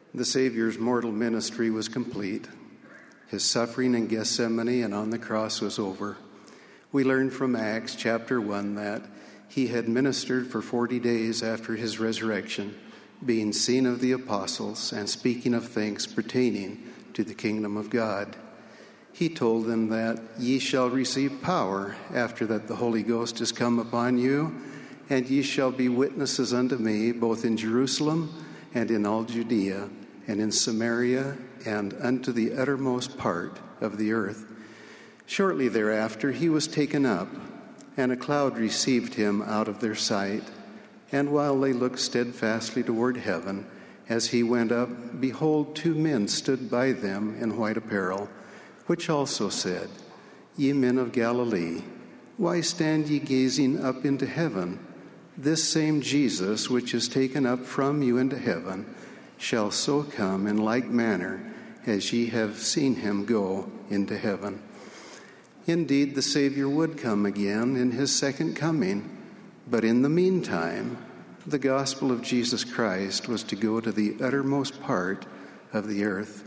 The Savior's mortal ministry was complete. His suffering in Gethsemane and on the cross was over. We learn from Acts chapter 1 that he had ministered for 40 days after his resurrection, being seen of the apostles and speaking of things pertaining to the kingdom of God. He told them that ye shall receive power after that the Holy Ghost is come upon you, and ye shall be witnesses unto me both in Jerusalem and in all Judea and in Samaria and unto the uttermost part of the earth. Shortly thereafter he was taken up, and a cloud received him out of their sight. And while they looked steadfastly toward heaven, as he went up, behold, 2 men stood by them in white apparel, which also said, Ye men of Galilee, why stand ye gazing up into heaven? This same Jesus, which is taken up from you into heaven, shall so come in like manner as ye have seen him go into heaven. Indeed, the Savior would come again in his second coming, but in the meantime, the gospel of Jesus Christ was to go to the uttermost part of the earth.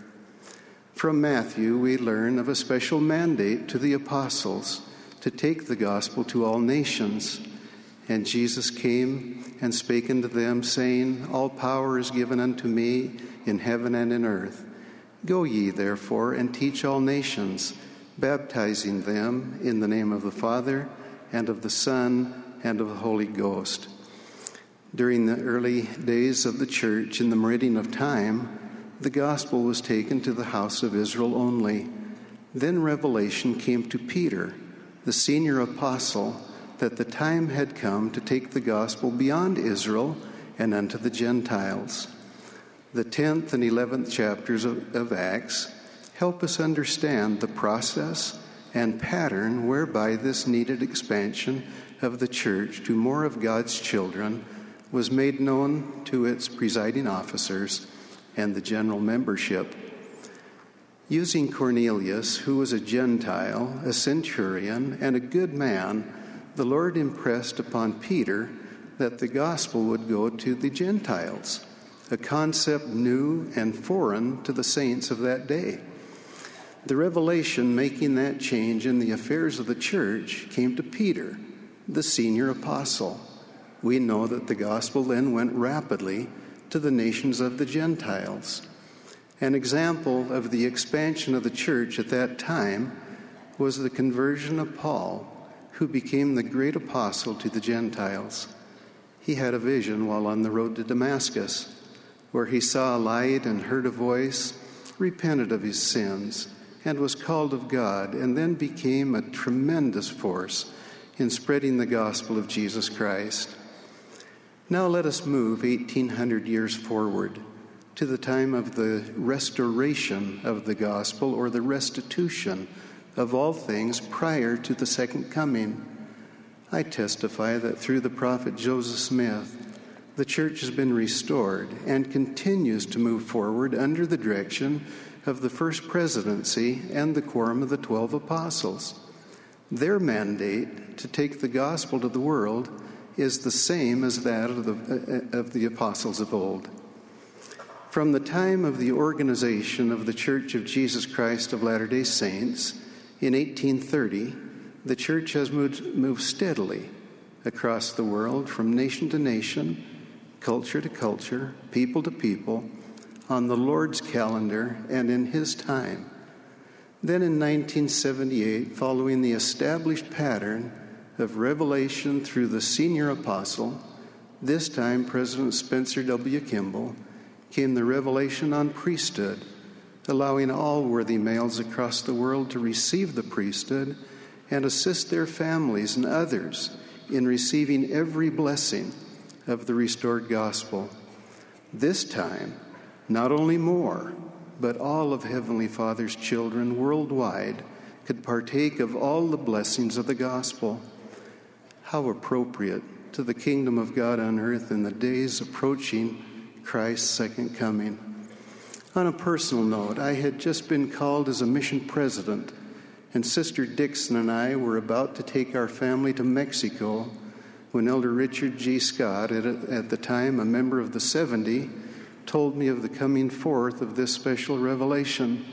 From Matthew, we learn of a special mandate to the apostles to take the gospel to all nations. And Jesus came and spake unto them, saying, All power is given unto me in heaven and in earth. Go ye, therefore, and teach all nations, baptizing them in the name of the Father, and of the Son, and of the Holy Ghost. During the early days of the church, in the meridian of time, the gospel was taken to the house of Israel only. Then revelation came to Peter, the senior apostle, that the time had come to take the gospel beyond Israel and unto the Gentiles. The 10th and 11th chapters of Acts help us understand the process and pattern whereby this needed expansion of the church to more of God's children was made known to its presiding officers and the general membership. Using Cornelius, who was a Gentile, a centurion, and a good man, the Lord impressed upon Peter that the gospel would go to the Gentiles, a concept new and foreign to the saints of that day. The revelation making that change in the affairs of the church came to Peter, the senior apostle. We know that the gospel then went rapidly to the nations of the Gentiles. An example of the expansion of the church at that time was the conversion of Paul, who became the great apostle to the Gentiles. He had a vision while on the road to Damascus, where he saw a light and heard a voice, repented of his sins, and was called of God, and then became a tremendous force in spreading the gospel of Jesus Christ. Now let us move 1,800 years forward to the time of the restoration of the gospel, or the restitution of all things prior to the second coming. I testify that through the prophet Joseph Smith, the church has been restored and continues to move forward under the direction of the first presidency and the quorum of the 12 apostles. Their mandate to take the gospel to the world is the same as that of the apostles of old. From the time of the organization of the Church of Jesus Christ of Latter-day Saints in 1830, the church has moved steadily across the world from nation to nation, culture to culture, people to people, on the Lord's calendar and in his time. Then in 1978, following the established pattern of revelation through the senior apostle, this time President Spencer W. Kimball, came the revelation on priesthood, allowing all worthy males across the world to receive the priesthood and assist their families and others in receiving every blessing of the restored gospel. This time, not only more, but all of Heavenly Father's children worldwide could partake of all the blessings of the gospel. How appropriate to the kingdom of God on earth in the days approaching Christ's second coming. On a personal note, I had just been called as a mission president, and Sister Dixon and I were about to take our family to Mexico when Elder Richard G. Scott, at the time a member of the 70, told me of the coming forth of this special revelation.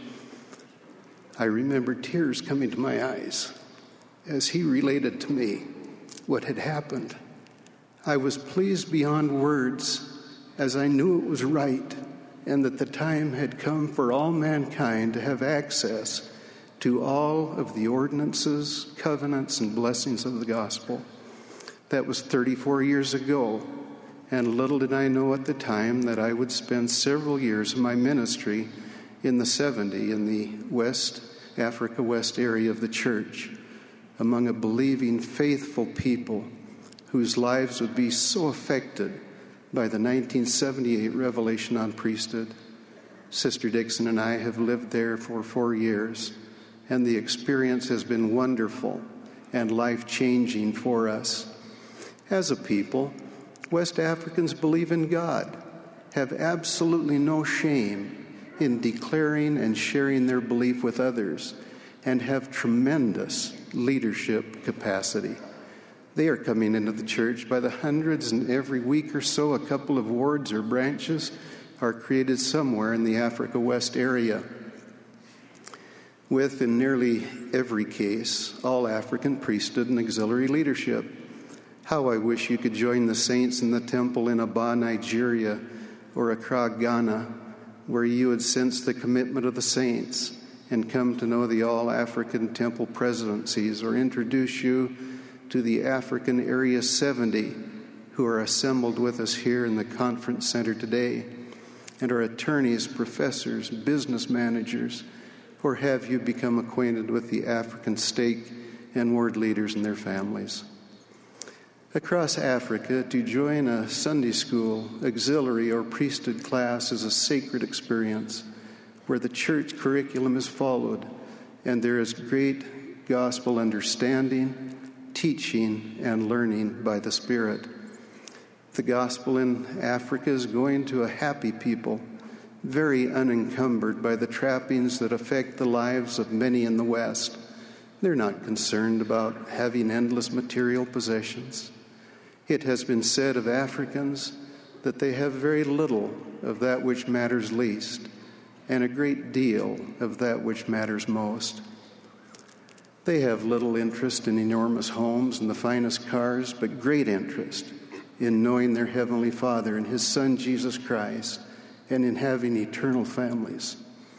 I remember tears coming to my eyes as he related to me what had happened. I was pleased beyond words, as I knew it was right and that the time had come for all mankind to have access to all of the ordinances, covenants, and blessings of the gospel. That was 34 years ago, and little did I know at the time that I would spend several years of my ministry in the 70 in the West Africa West area of the church, among a believing, faithful people whose lives would be so affected by the 1978 revelation on priesthood. Sister Dixon and I have lived there for 4 years, and the experience has been wonderful and life-changing for us. As a people, West Africans believe in God, have absolutely no shame in declaring and sharing their belief with others, and have tremendous leadership capacity. They are coming into the church by the hundreds, and every week or so a couple of wards or branches are created somewhere in the Africa West area, with, in nearly every case, all African priesthood and auxiliary leadership. How I wish you could join the saints in the temple in Aba, Nigeria, or Accra, Ghana, where you would sense the commitment of the saints and come to know the all-African temple presidencies, or introduce you to the African Area 70 who are assembled with us here in the conference center today, and are attorneys, professors, business managers, or have you become acquainted with the African stake and ward leaders and their families. Across Africa, to join a Sunday school, auxiliary, or priesthood class is a sacred experience where the church curriculum is followed and there is great gospel understanding, teaching, and learning by the Spirit. The gospel in Africa is going to a happy people, very unencumbered by the trappings that affect the lives of many in the West. They're not concerned about having endless material possessions. It has been said of Africans that they have very little of that which matters least, and a great deal of that which matters most. They have little interest in enormous homes and the finest cars, but great interest in knowing their Heavenly Father and His Son, Jesus Christ, and in having eternal families.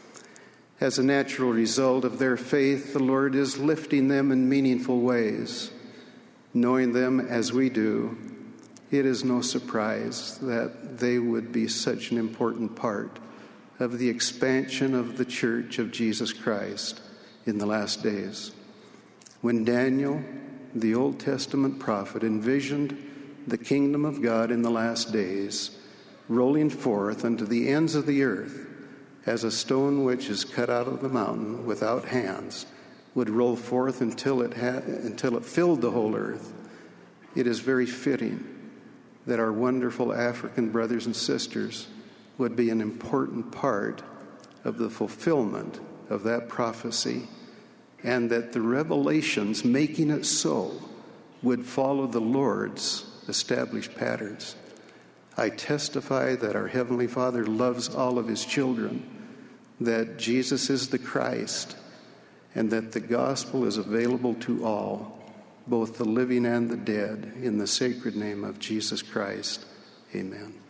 As a natural result of their faith, the Lord is lifting them in meaningful ways. Knowing them as we do, it is no surprise that they would be such an important part of the expansion of the Church of Jesus Christ in the last days. When Daniel, the Old Testament prophet, envisioned the kingdom of God in the last days, rolling forth unto the ends of the earth, as a stone which is cut out of the mountain without hands would roll forth until it filled the whole earth, it is very fitting that our wonderful African brothers and sisters would be an important part of the fulfillment of that prophecy, and that the revelations making it so would follow the Lord's established patterns. I testify that our Heavenly Father loves all of His children, that Jesus is the Christ, and that the gospel is available to all, both the living and the dead, in the sacred name of Jesus Christ. Amen.